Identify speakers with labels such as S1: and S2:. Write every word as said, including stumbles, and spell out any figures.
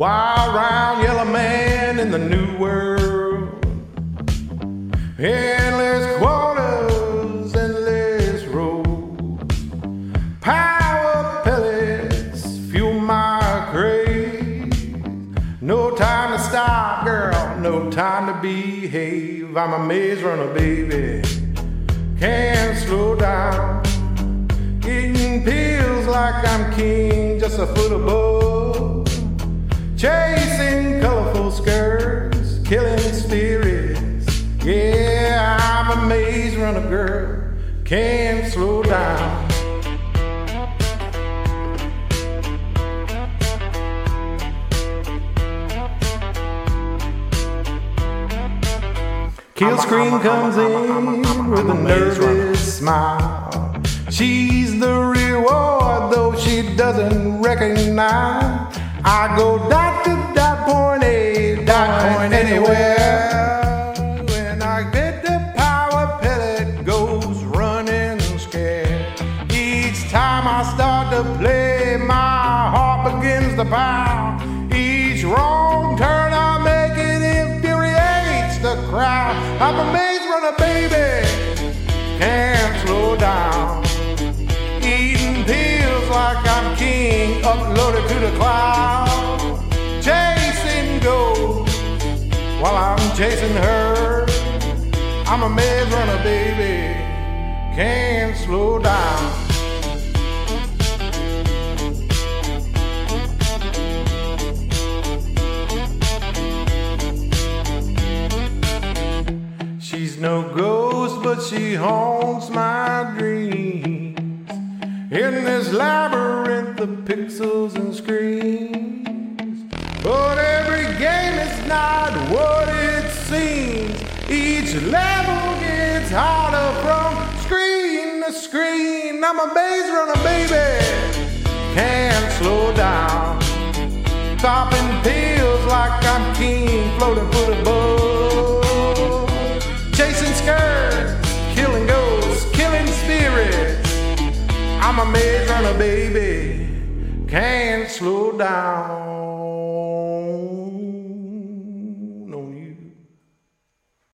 S1: wild round yellow man in the new world. Endless quarters, endless roads. Power pellets fuel my craze. No time to stop, girl, no time to behave. I'm a maze runner, baby, can't slow down. Eating pills like I'm king, just a foot above. Chasing colorful skirts, killing spirits. Yeah, I'm a maze runner, girl, can't slow down. Kill Scream comes in with a nervous smile. She's the reward, though she doesn't recognize. I go dot to dot, point A, dot point anywhere. When I get the power pellet, goes running scared. Each time I start to play, my heart begins to pound. Each wrong turn I make, it infuriates the crowd. I'm a maze runner, baby, can't slow down. Eating pills like I'm king, uploaded to the cloud. Chasing ghosts while I'm chasing her. I'm a maze runner, baby, can't slow down. She's no ghost, but she haunts my dreams. In this labyrinth of pixels and screens. But every game is not what it seems. Each level gets harder from screen to screen. I'm a maze runner, baby, can't slow down. Stopping pills like I'm king, floating foot above. Chasing skirts, killing ghosts, killing spirits. I'm a maze runner, baby, can't slow down.